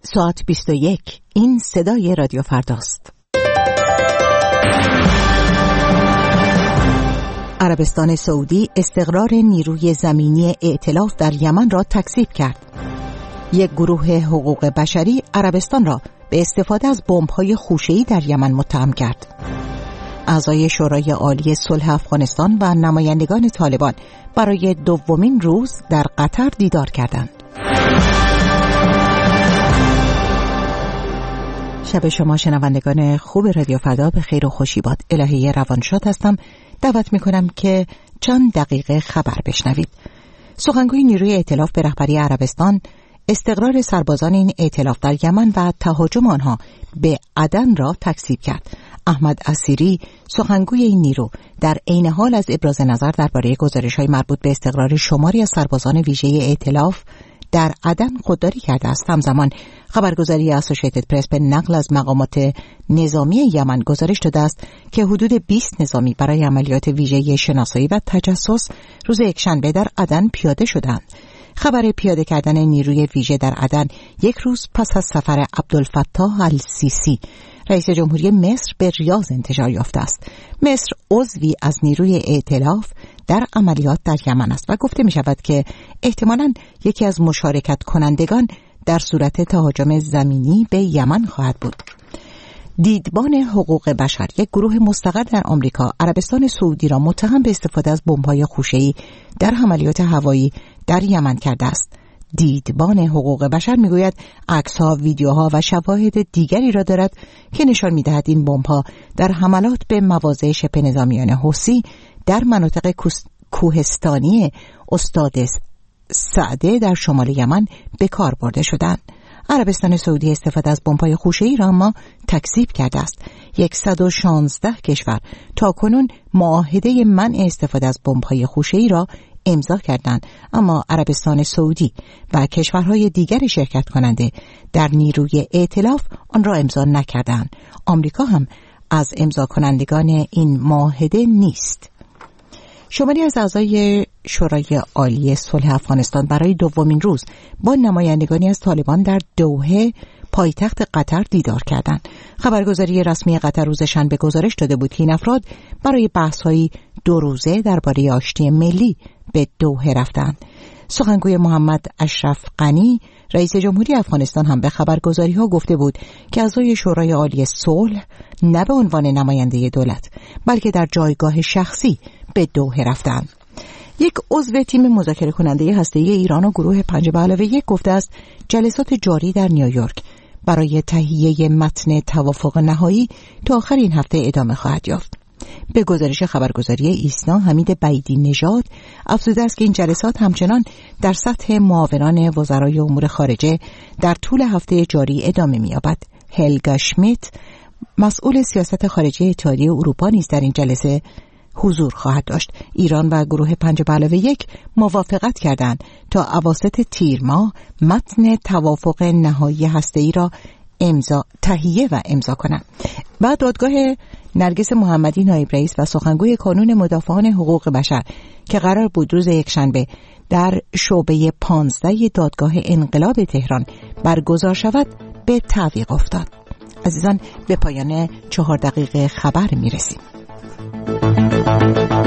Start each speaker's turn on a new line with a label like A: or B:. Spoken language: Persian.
A: ساعت 21. این صدای رادیو فرداست. عربستان سعودی استقرار نیروی زمینی ائتلاف در یمن را تکذیب کرد. یک گروه حقوق بشری عربستان را به استفاده از بمب‌های خوشه‌ای در یمن متهم کرد. اعضای شورای عالی صلح افغانستان و نمایندگان طالبان برای دومین روز در قطر دیدار کردند. شب شما شنوندگان خوب رادیو فردا به خیر و خوشی باد. الهی روانشاد هستم. دعوت میکنم که چند دقیقه خبر بشنوید. سخنگوی نیروی ائتلاف به رهبری عربستان استقرار سربازان این ائتلاف در یمن و تهاجم آنها به عدن را تکذیب کرد. احمد اسیری سخنگوی این نیرو در عین حال از ابراز نظر درباره گزارش‌های مربوط به استقرار شماری از سربازان ویژه ائتلاف در عدن خودداری کرده است. همزمان خبرگزاری اسوسییتد پرس به نقل از مقامات نظامی یمن گزارش داده است که حدود 20 نظامی برای عملیات ویژه شناسایی و تجسس روز یکشنبه در عدن پیاده شدند. خبر پیاده کردن نیروی ویژه در عدن یک روز پس از سفر عبدالفتاح السیسی رئیس جمهوری مصر به ریاض انتشار یافته است. مصر عضوی از نیروی ائتلاف در عملیات در یمن است و گفته می شود که احتمالاً یکی از مشارکت کنندگان در صورت تهاجم زمینی به یمن خواهد بود. دیدبان حقوق بشر، یک گروه مستقر در آمریکا، عربستان سعودی را متهم به استفاده از بمب‌های خوشه‌ای در عملیات هوایی در یمن کرده است. دیدبان حقوق بشر میگوید عکس‌ها، ویدیوها و شواهد دیگری را دارد که نشان می‌دهد این بمب‌ها در حملات به مواضع شبه نظامیان حوثی در مناطق کوهستانی استاد سعده در شمال یمن به کار برده شدند. عربستان سعودی استفاده از بمب‌های خوشه‌ای را اما تکذیب کرده است. 116 کشور تاکنون معاهده منع استفاده از بمب‌های خوشه‌ای را امضا کردند، اما عربستان سعودی و کشورهای دیگر شرکت کننده در نیروی ائتلاف آن را امضا نکردند. آمریکا هم از امضا کنندگان این معاهده نیست. شماری از اعضای شورای عالی صلح افغانستان برای دومین روز با نمایندگانی از طالبان در دوحه پایتخت قطر دیدار کردند. خبرگزاری رسمی قطر روز شنبه گزارش داده بود که این افراد برای بحث‌های 2 روزه درباره آشتی ملی به دوحه رفتند. سخنگوی محمد اشرف غنی رئیس جمهوری افغانستان هم به خبرگزاری‌ها گفته بود که اعضای شورای عالی صلح نه به عنوان نماینده دولت بلکه در جایگاه شخصی به دوحه رفتند. یک عضو تیم مذاکره کننده هسته‌ای ایران و گروه 5+1 گفته است جلسات جاری در نیویورک برای تهیه متن توافق نهایی تا آخر این هفته ادامه خواهد یافت. به گزارش خبرگزاری ایسنا، حمید بعیدی نژاد افزوده است که این جلسات همچنان در سطح معاونان وزرای امور خارجه در طول هفته جاری ادامه می‌یابد. هلگا شمیت مسئول سیاست خارجی اتحادیه اروپا نیز در این جلسه حضور خواهد داشت. ایران و گروه 5+1 موافقت کردند تا اواسط تیر ماه متن توافق نهایی هسته‌ای را تهیه و امضا کنند. و دادگاه نرگس محمدی نایب رئیس و سخنگوی کانون مدافعان حقوق بشر که قرار بود روز یکشنبه در شعبه 15 دادگاه انقلاب تهران برگزار شود به تعویق افتاد. عزیزان، به پایان 4 دقیقه خبر میرسیم.